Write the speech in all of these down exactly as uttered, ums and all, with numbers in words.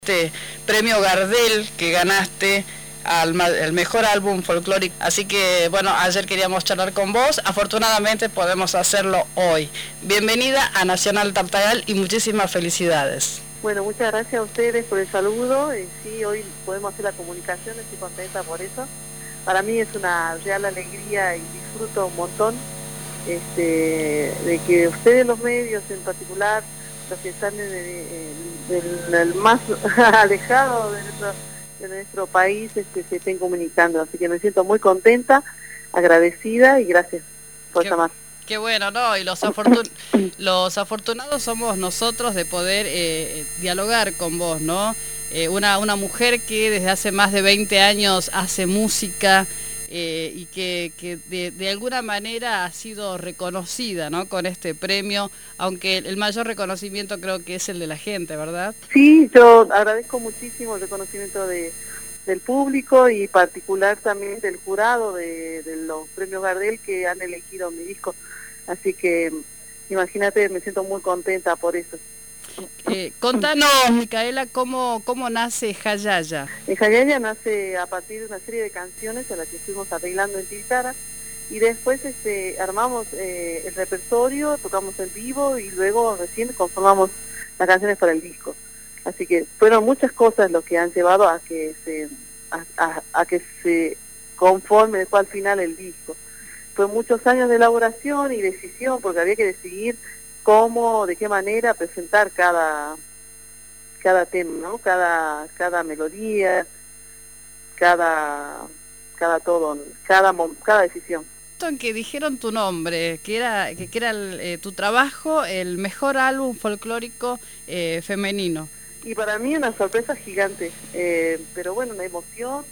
Este premio Gardel que ganaste al, al mejor álbum folclórico. Así que bueno, ayer queríamos charlar con vos, afortunadamente podemos hacerlo hoy. Bienvenida a Nacional Tartagal y muchísimas felicidades. Bueno, muchas gracias a ustedes por el saludo. Eh, sí, hoy podemos hacer la comunicación, estoy contenta por eso. Para mí es una real alegría y disfruto un montón este, de que ustedes, los medios en particular, los que están en el, en el más alejado de nuestro, de nuestro país, este, se estén comunicando. Así que me siento muy contenta, agradecida y gracias por llamar. Qué bueno, ¿no? Y los, afortun los afortunados somos nosotros de poder eh, dialogar con vos, ¿no? Eh, una, una mujer que desde hace más de veinte años hace música eh, y que, que de, de alguna manera ha sido reconocida, ¿no? Con este premio, aunque el mayor reconocimiento creo que es el de la gente, ¿verdad? Sí, yo agradezco muchísimo el reconocimiento de, del público y particular también del jurado de, de los premios Gardel que han elegido mi disco. Así que imagínate, me siento muy contenta por eso. Eh, contanos, Micaela, ¿cómo, cómo nace Jayaya? Eh, Jayaya nace a partir de una serie de canciones a las que estuvimos arreglando en guitarra y después este, armamos eh, el repertorio, tocamos en vivo y luego recién conformamos las canciones para el disco. Así que fueron muchas cosas lo que han llevado a que se a, a, a que se conforme después al final el disco. Fue muchos años de elaboración y decisión porque había que decidir cómo, de qué manera presentar cada cada tema, ¿no? Cada cada melodía, cada cada todo, cada cada decisión. En que dijeron tu nombre, que era que, que era el, eh, tu trabajo, el mejor álbum folclórico eh, femenino. Y para mí una sorpresa gigante, eh, pero bueno, una emoción,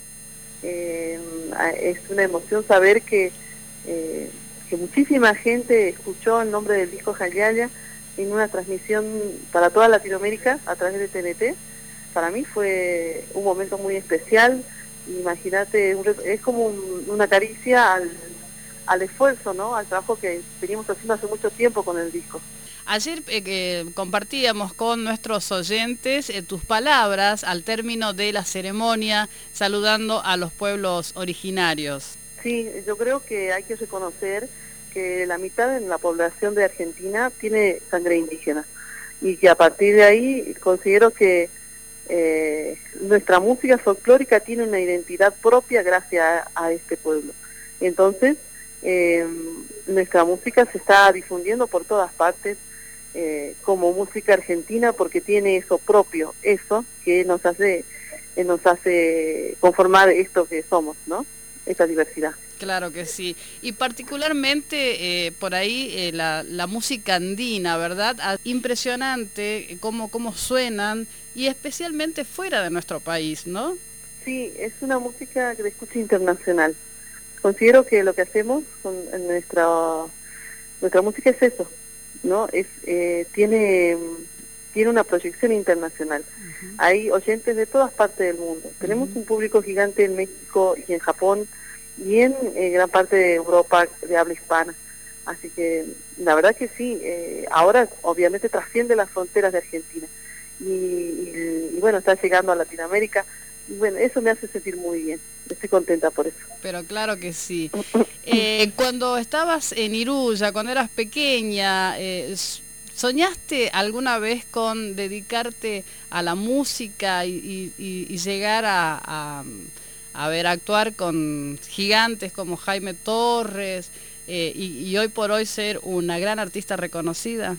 eh, es una emoción saber que eh, que muchísima gente escuchó el nombre del disco Jayaya en una transmisión para toda Latinoamérica a través de T N T. Para mí fue un momento muy especial. Imagínate, es como un, una caricia al, al esfuerzo, ¿no? Al trabajo que venimos haciendo hace mucho tiempo con el disco. Ayer eh, eh, compartíamos con nuestros oyentes eh, tus palabras al término de la ceremonia, saludando a los pueblos originarios. Sí, yo creo que hay que reconocer que la mitad de la población de Argentina tiene sangre indígena y que a partir de ahí considero que eh, nuestra música folclórica tiene una identidad propia gracias a, a este pueblo. Entonces, eh, nuestra música se está difundiendo por todas partes eh, como música argentina porque tiene eso propio, eso que nos hace, eh, nos hace conformar esto que somos, ¿no? Esta diversidad. Claro que sí. Y particularmente eh, por ahí eh, la, la música andina, ¿verdad? Impresionante cómo, cómo suenan y especialmente fuera de nuestro país, ¿no? Sí, es una música de escucha internacional. Considero que lo que hacemos con nuestra nuestra música es eso, ¿no? Es eh, tiene tiene una proyección internacional. Uh-huh. Hay oyentes de todas partes del mundo. Uh-huh. Tenemos un público gigante en México y en Japón y en eh, gran parte de Europa de habla hispana. Así que la verdad que sí, eh, ahora obviamente trasciende las fronteras de Argentina y, y, y bueno, está llegando a Latinoamérica y bueno, eso me hace sentir muy bien, estoy contenta por eso. Pero claro que sí. eh, cuando estabas en Iruya, cuando eras pequeña, eh, ¿soñaste alguna vez con dedicarte a la música y, y, y llegar a... a a ver, actuar con gigantes como Jaime Torres eh, y, y hoy por hoy ser una gran artista reconocida?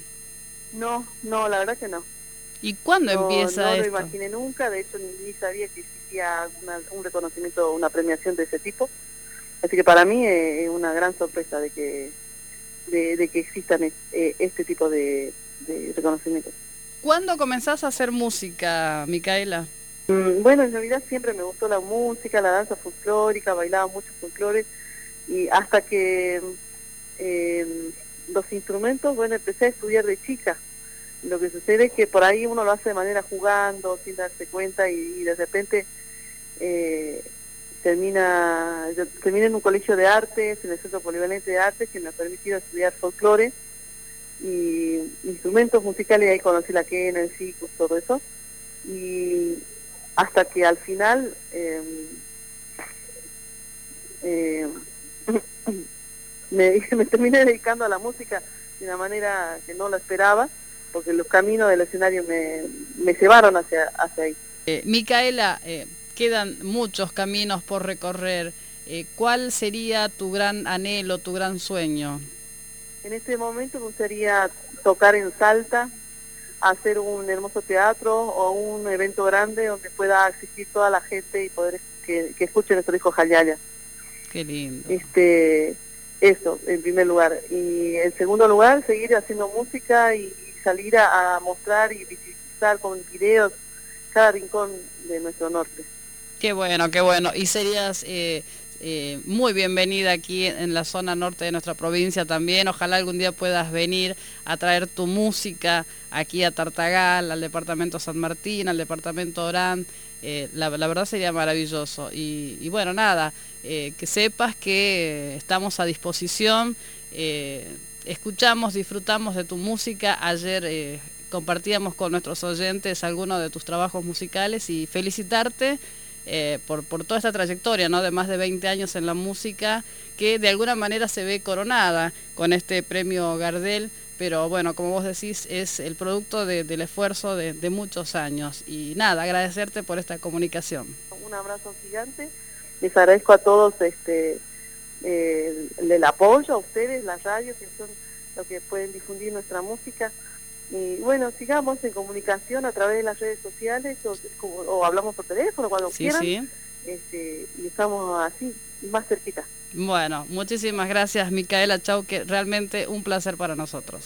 No, no, la verdad que no. ¿Y cuándo no, empieza no esto? No lo imaginé nunca, de hecho ni sabía que existía una, un reconocimiento, una premiación de ese tipo. Así que para mí es una gran sorpresa de que de, de que existan eh, este tipo de, de reconocimientos. ¿Cuándo comenzás a hacer música, Micaela? Bueno, en realidad siempre me gustó la música, la danza folclórica, bailaba mucho folclore y hasta que eh, los instrumentos, bueno, empecé a estudiar de chica. Lo que sucede es que por ahí uno lo hace de manera jugando, sin darse cuenta y, y de repente eh, termina, yo terminé en un colegio de artes, en el Centro Polivalente de Artes, que me ha permitido estudiar folclore y instrumentos musicales, y ahí conocí la quena, el sikus, todo eso. y hasta que al final eh, eh, me, me terminé dedicando a la música de una manera que no la esperaba, porque los caminos del escenario me, me llevaron hacia, hacia ahí. Eh, Micaela, eh, quedan muchos caminos por recorrer. Eh, ¿Cuál sería tu gran anhelo, tu gran sueño? En este momento me gustaría tocar en Salta, hacer un hermoso teatro o un evento grande donde pueda asistir toda la gente y poder que, que escuche nuestro disco Jayaya. Qué lindo. Este, eso, en primer lugar. Y en segundo lugar, seguir haciendo música y salir a, a mostrar y visitar con videos cada rincón de nuestro norte. Qué bueno, qué bueno. Y serías eh, eh, muy bienvenida aquí en la zona norte de nuestra provincia también. Ojalá algún día puedas venir a traer tu música aquí a Tartagal, al departamento San Martín, al departamento Orán. Eh, la, la verdad sería maravilloso. Y, y bueno, nada, eh, que sepas que estamos a disposición. Eh, escuchamos, disfrutamos de tu música. Ayer eh, compartíamos con nuestros oyentes algunos de tus trabajos musicales y felicitarte eh, por, por toda esta trayectoria, ¿no?, de más de veinte años en la música, que de alguna manera se ve coronada con este premio Gardel, pero bueno, como vos decís, es el producto de, del esfuerzo de, de muchos años. Y nada, agradecerte por esta comunicación. Un abrazo gigante, les agradezco a todos este eh, el, el apoyo, a ustedes, las radios, que son los que pueden difundir nuestra música. Y bueno, sigamos en comunicación a través de las redes sociales o, o hablamos por teléfono cuando Sí, quieran. sí. Este, y estamos así, más cerquita. Bueno, muchísimas gracias, Micaela Chau, que realmente un placer para nosotros.